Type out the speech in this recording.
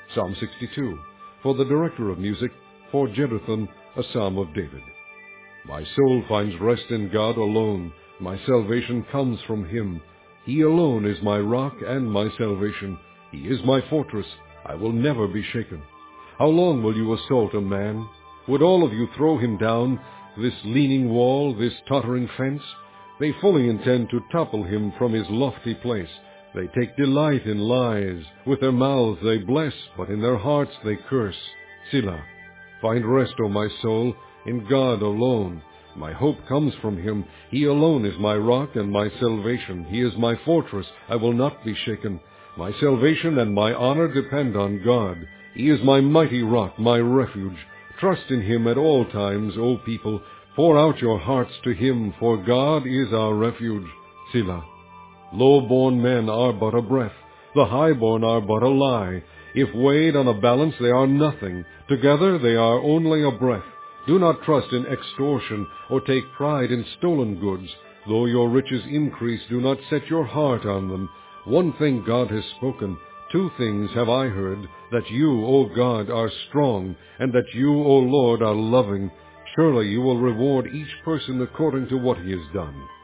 Psalm 62. For the director of music, for Jeduthun, a psalm of David. My soul finds rest in God alone. My salvation comes from him. He alone is my rock and my salvation. He is my fortress. I will never be shaken. How long will you assault a man? Would all of you throw him down, this leaning wall, this tottering fence? They fully intend to topple him from his lofty place. They take delight in lies. With their mouths they bless, but in their hearts they curse. Selah. Find rest, O my soul, in God alone. My hope comes from him. He alone is my rock and my salvation. He is my fortress. I will not be shaken. My salvation and my honor depend on God. He is my mighty rock, my refuge. Trust in him at all times, O people. Pour out your hearts to him, for God is our refuge. Selah. Low-born men are but a breath. The high-born are but a lie. If weighed on a balance, they are nothing. Together they are only a breath. Do not trust in extortion, or take pride in stolen goods. Though your riches increase, do not set your heart on them. One thing God has spoken. Two things have I heard, that you, O God, are strong, and that you, O Lord, are loving. Surely you will reward each person according to what he has done.